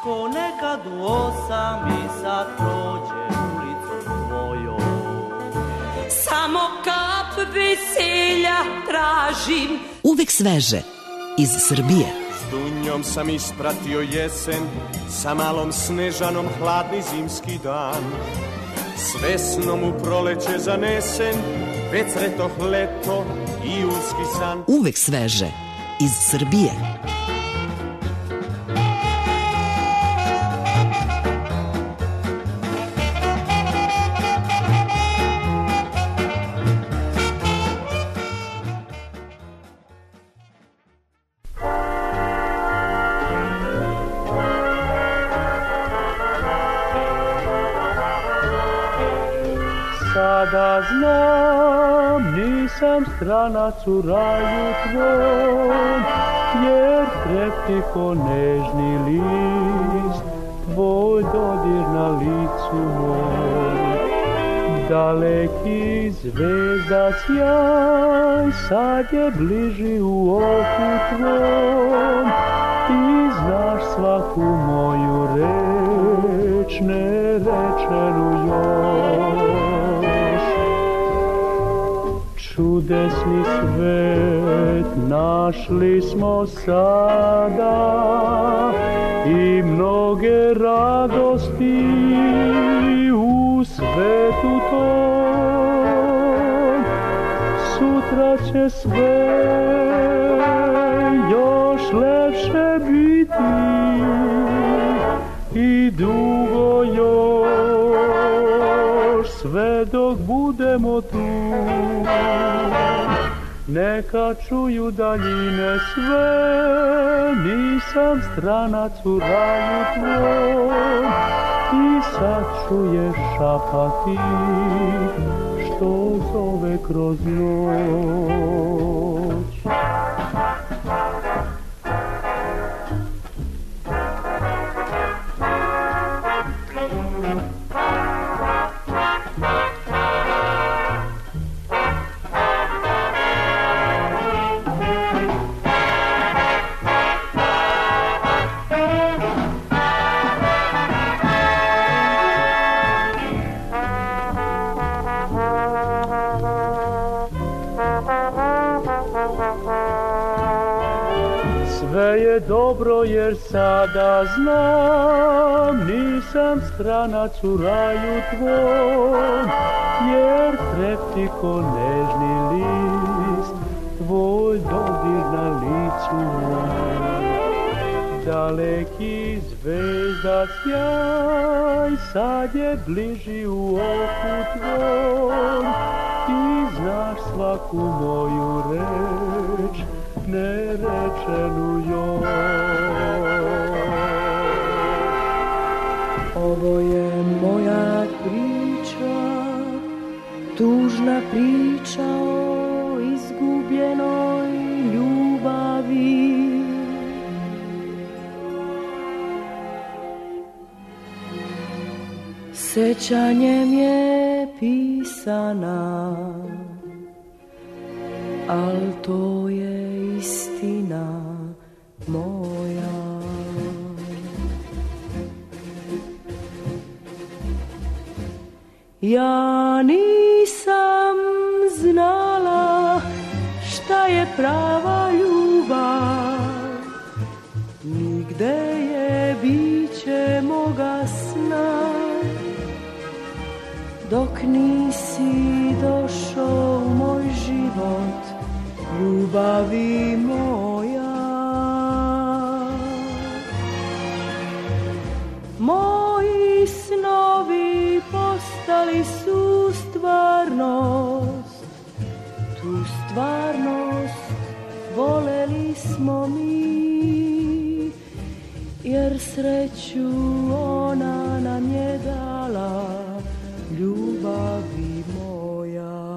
ko nekad u 8 i sad prođe ulicom tvojom. Samo kap veselja tražim. Uvek sveže iz Srbije. S Dunjom sam ispratio jesen, sa malom snežanom hladni zimski dan. S vesnom u proleće zanesen, već sretoh leto i julski san. Uvek sveže iz Srbije. Sada znam, nisam stranac u raju tvom, jer trepti ko nežni list, tvoj dodir na licu moj. Daleki zvezda sjaj, sad je bliži u oku tvom, i znaš svaku moju reč, nerečenu još. Čudesni svet našli smo sada i mnoge radosti u svetu tom. Sutra će sve još lepše biti i dugo još, sve dok budemo tu. Neka čuju daljine sve, nisam stranac u raju tvoj. I sad čuješ šapati što zove kroz noć. Sve je dobro jer sada znam, nisam stranac u raju tvom, jer trepti ko nežni list, tvoj dodir na licu moj. Daleki zvezda sjaj, sad je bliži u oku tvom, i znaš svaku moju reč, nerečenu još. Ovo je moja priča, tužna priča o izgubljenoj ljubavi. Sećanjem je pisana, al to je istina moja. Ja nisam znala šta je prava ljubav, nigde je biće moga sna, dok nisi došao u moj život, ljubavi moja. Moji snovi postali su stvarnost, tu stvarnost voleli smo mi, jer sreću ona nam je dala, ljubavi moja.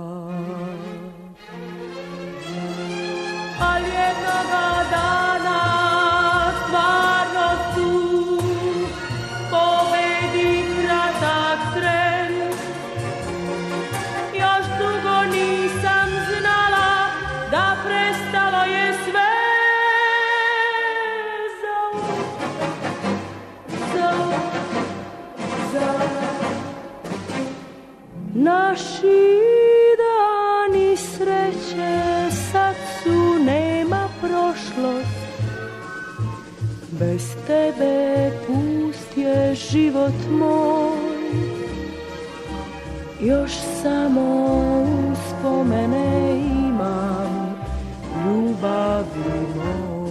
Ali jednoga dana stvarnost tu pobedi kratak tren. Još dugo nisam znala da prestalo je sve za Naši dani sreće sad su, nema prošlost. Bez tebe pust je život moj. Još samo uspomene imam, ljubavi moja.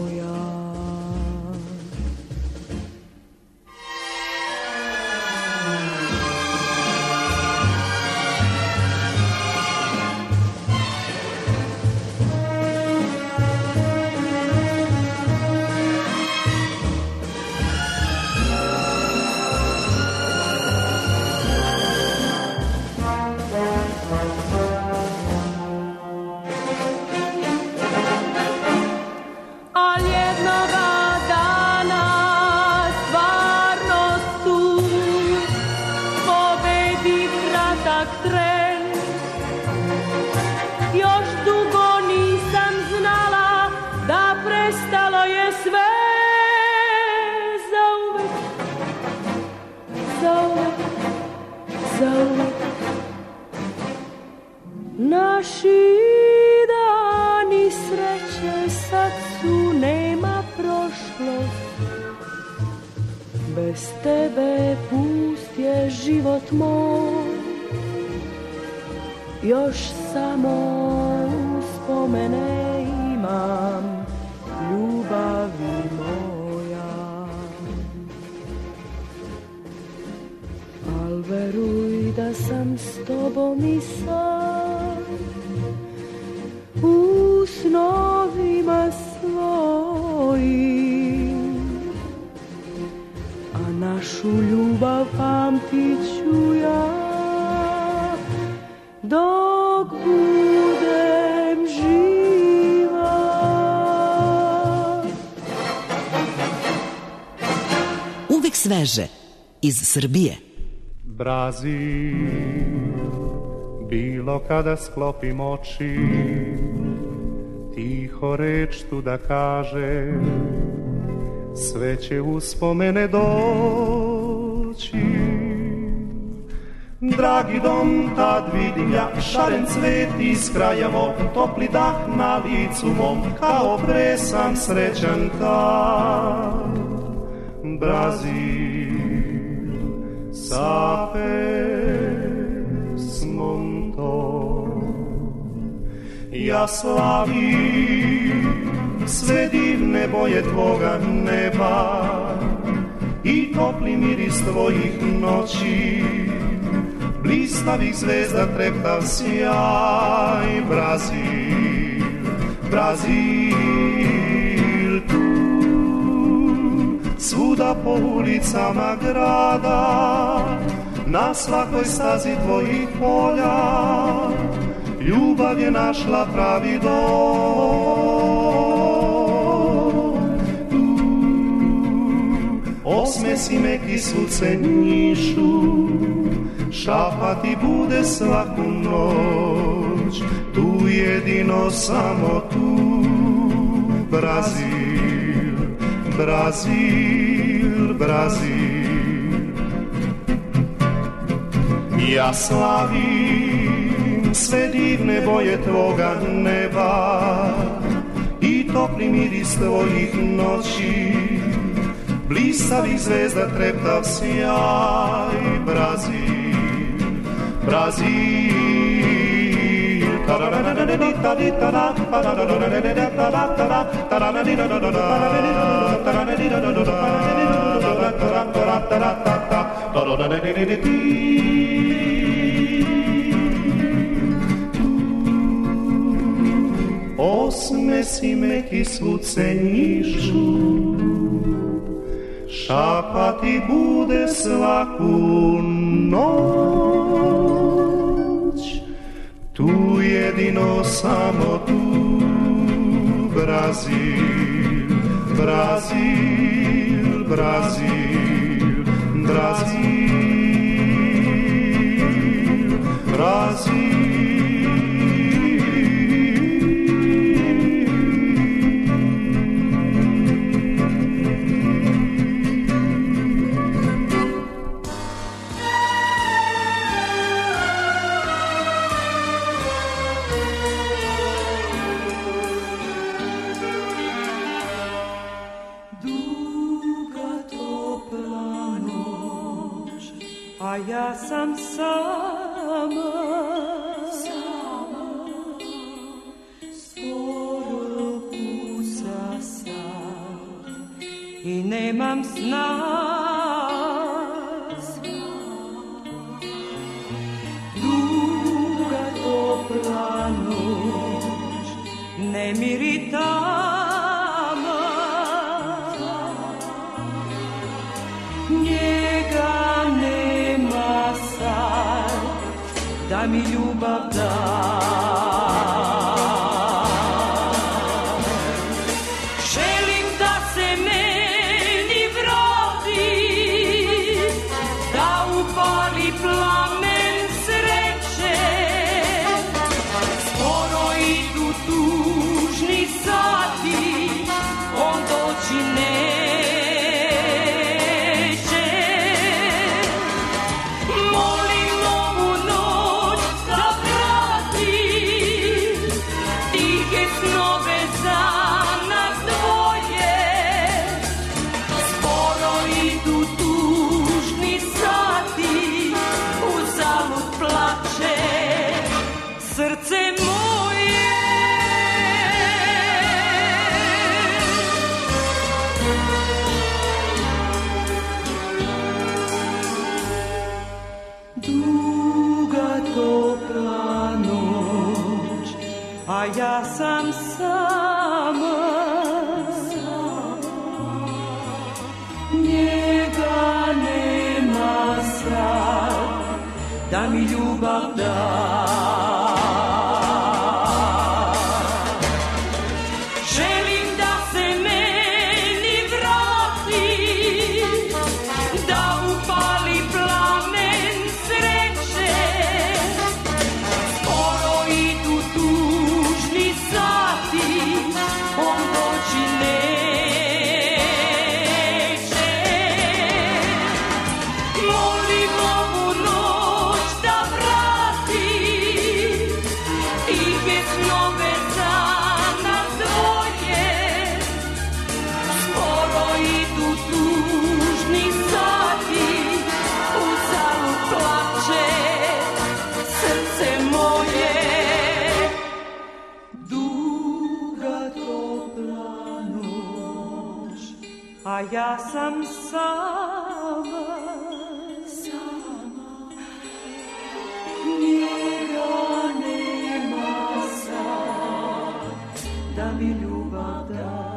Naši dani sreće sad su, nema prošlost. Bez tebe pust je život moj. Još samo uspomene imam, ljubavi moja. Al veruj da sam s tobom i sad u snovima svojim, a našu ljubav pamtit ću ja dok budem živa. Uvek sveže iz Srbije. Brazil, bilo kada sklopim oči, tiho reč tu da kaže, sve će uspomene doći. Dragi dom, tad vidim ja šaren cvet iz kraja mog, topli dah na licu mom, kao pre sam srećan tad. Brazil, sa pesmom tom ja slavim sve divne boje tvoga neba i topli miris tvojih noći, blistavih zvezda treptav sjaj. Brazil, Brazil, tu svuda po ulicama grada, na svakoj stazi tvojih polja, ljubav je našla pravi dom. Osmesi meki suce njišu, šapati bude svaku noć, tu jedino samo tu. Brazil, Brazil, Brazil, ja slavim sve divne boje tvoga neba i topli miris tvojih noći, blistavih zvezda treptav sjaj. Brazil, Brazil, osmesi meki svuce njišu, šapati bude svaku noć, tu jedino samo tu. Brazil, Brazil, Brazil, Brazil, Brazil. a ja sam sama, skoro kuca sam i nemam sna. Duga topla noć, nemiri tama, njega nema sad, da mi ljubav da. Želim da se meni vrati, da upali plamen sreće, skoro idu tužni sati, on doći neće. Molim ovu noć da vrati tihe snove za nas dvoje, skoro idu tužni sati, uzalud plače srce moje. Duga topla noć, a ja sam sama, njega nema sad, da mi ljubav da. Želim da se meni vrati, da upali plamen sreće, skoro idu tužni sati, on doći neće. Molim ovu noć da vrati tihe snove za nas dvoje, skoro idu tužni sati, uzalud plače srce moje. Duga topla noć, a ja sam sama, njega nema sad, da mi ljubav da.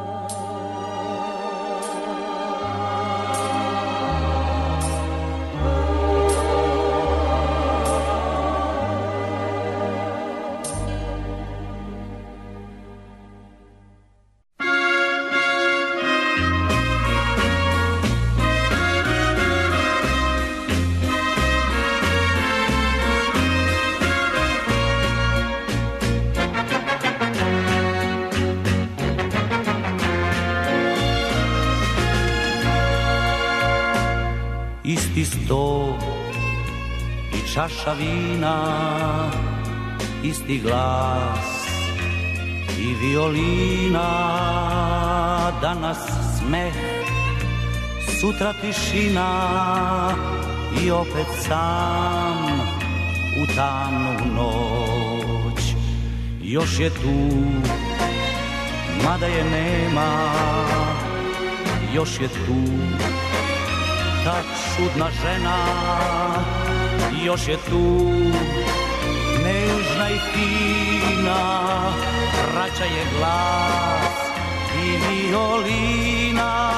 Isti sto i čaša vina, isti glas i violina, danas smeh, sutra tišina i opet sam u tamnu noć. Još je tu, mada je nema, još je tu ta čudna žena, još je tu nežna i fina, vraća je glas i violina.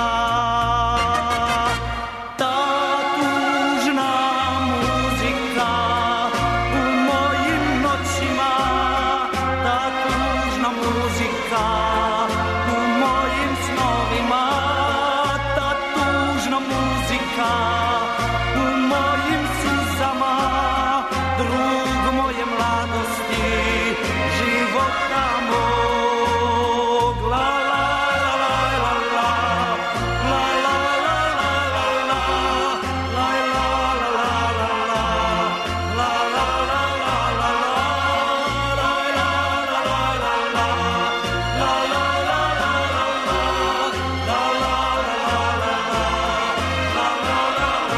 Ta tužna muzika u mojim noćima, ta tužna muzika u mojim snovima, ta tužna muzika u mojim suzama, drug moje mladosti, života mog. La la la la la la la la la la la la la la la.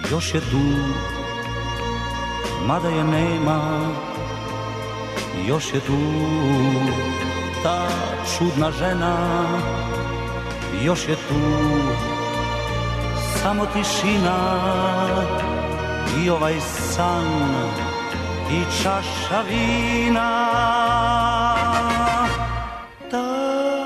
još je tu, mada je nema, još je tu ta čudna žena, još je tu samo tišina i ovaj san i čaša vina. Ta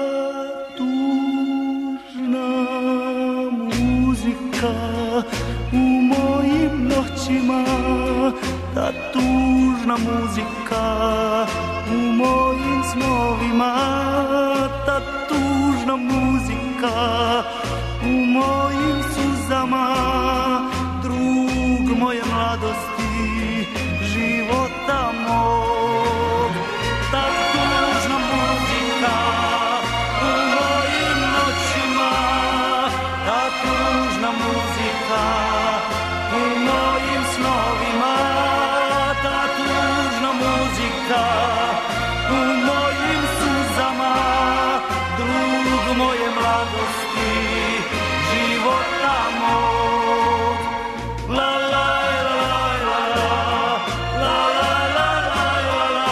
tužna muzika u mojim noćima, ta tužna muzika u mojim snovima, ta tužna muzika u mojim suzama, drug moje mladosti, života mog. Ta tužna muzika u mojim noćima, ta tužna muzika u mojim snovima, ta tužna muzika u mojim suzama, drug moje mladosti, života mog. La la la la la la la la la la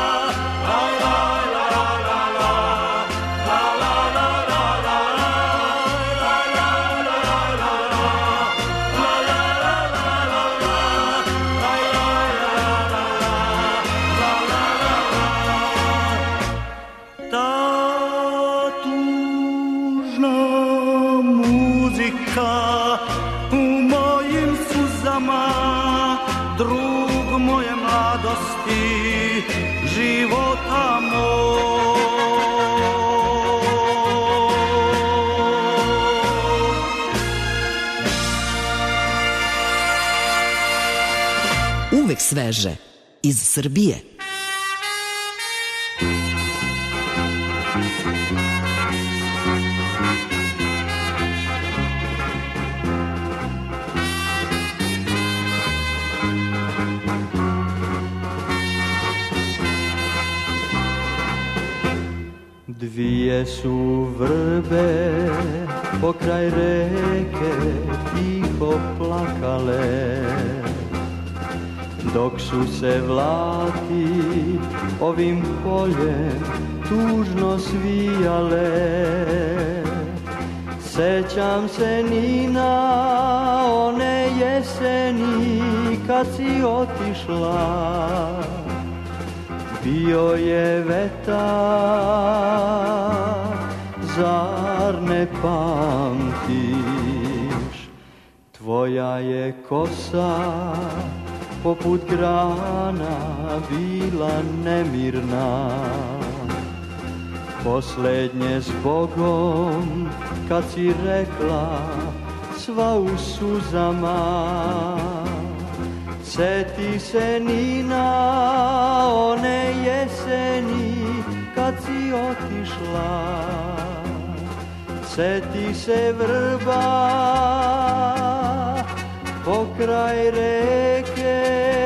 u mojim suzama, drug moje mladosti, života mog. Uvek sveže iz Srbije. Dvije su vrbe pokraj reke tiho plakale, dok su se vlati ovim poljem tužno svijale. Sećam se Nina one jeseni kad si otišla, bio je vetar, zar ne pamtiš? Tvoja je kosa poput grana bila nemirna, posljednje s Bogom kad si rekla sva u suzama. Sjeti se Nina one jeseni kad si otišla, sjeti se vrba pokraj reke.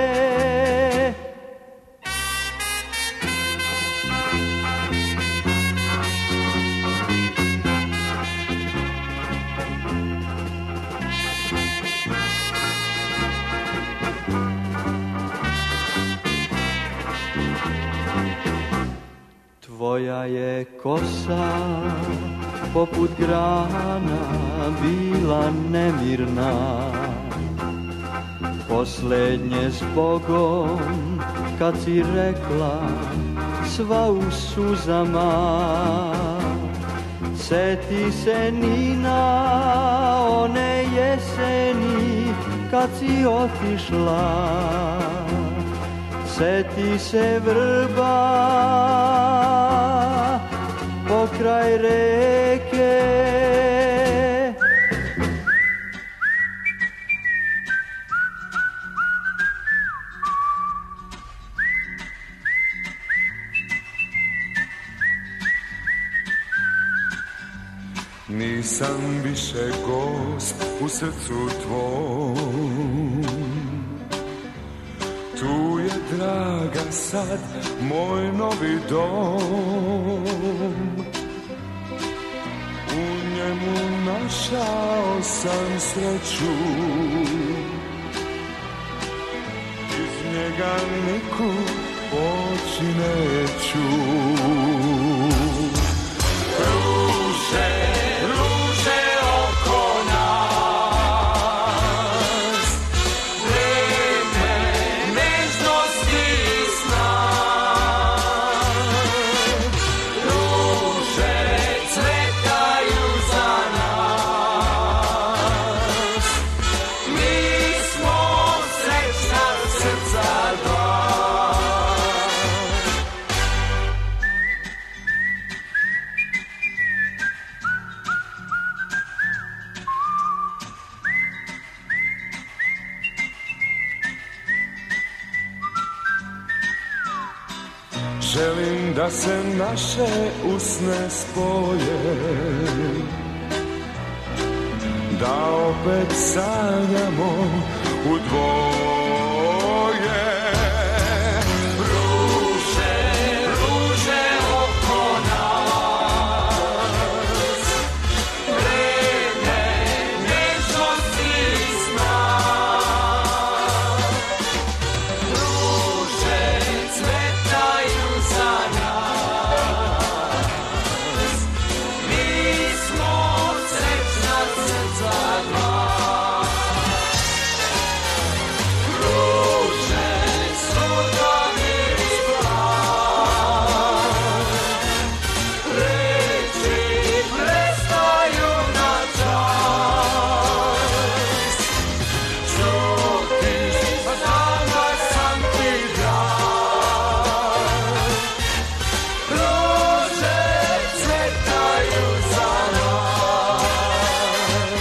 Tvoja je kosa poput grana bila nemirna, posljednje s Bogom kad si rekla sva u suzama. Sjeti se Nina one jeseni kad si otišla, sjeti se vrba pokraj reke. Nisam više gost u srcu tvom, tu je draga sad moj novi dom. U njemu našao sam sreću, njega nikud poći neću. Ruže, ruže oko nas, vreme nežnosti sna. Ruže cvetaju za nas, mi smo srećna srca dva. Želim da se naše usne spoje, da opet sanjamo u dvoje. Ruže, ruže oko nas, vreme nežnosti sna. Ruže cvetaju za nas, mi smo srećna srca dva. Ruže sutra miris plan, reči prestaju na čas. Čutiš, pa dana sam ti drag. Ruže cvetaju za nas.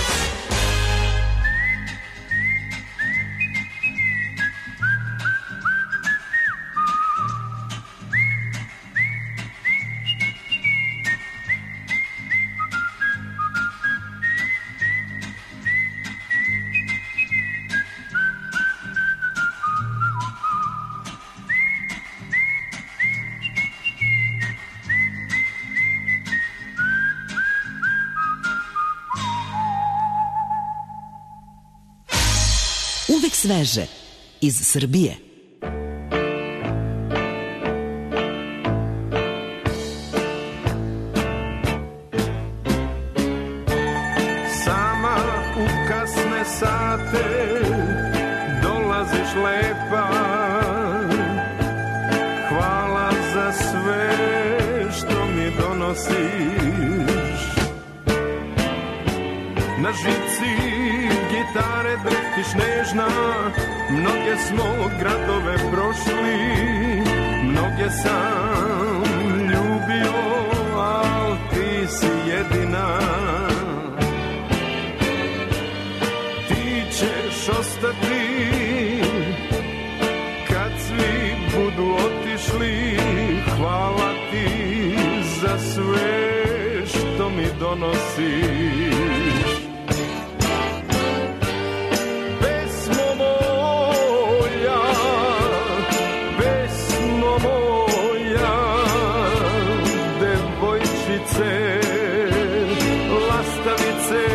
Uvek sveže iz Srbije. Sama u kasne sate dolaziš lepa, hvala za sve što mi donosiš. Na žici gitare drhtiš nežna, mnoge smo gradove prošli, mnoge sam ljubio, al ti si jedina. Ti ćeš ostati kad svi budu otišli, hvala ti za sve što mi donosiš. Pesmo moja, pesmo moja, devojčice, lastavice.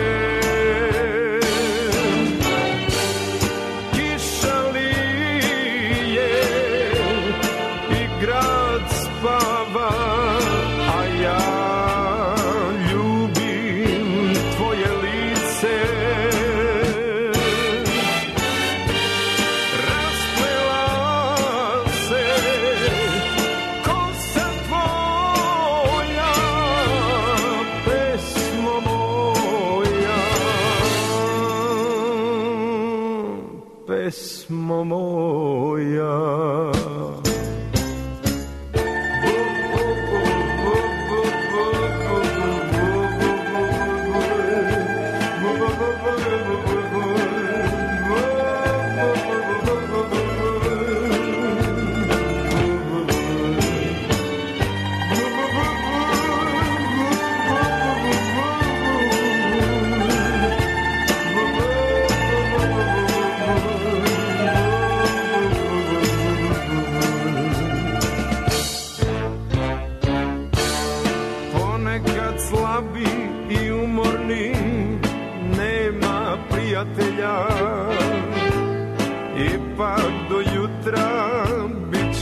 Kiša lije i grad spava, a ja ljubim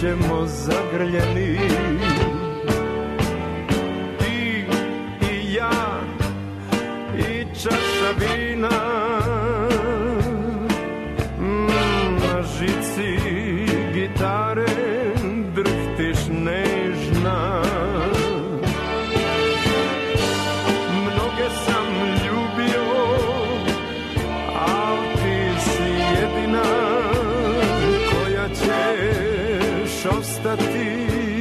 ćemo zagrljeni. Ti i ja i čaša vina, na žici gitare drhtiš nežna. Mnoge sam ljubio, al ti si jedina koja ćeš ostati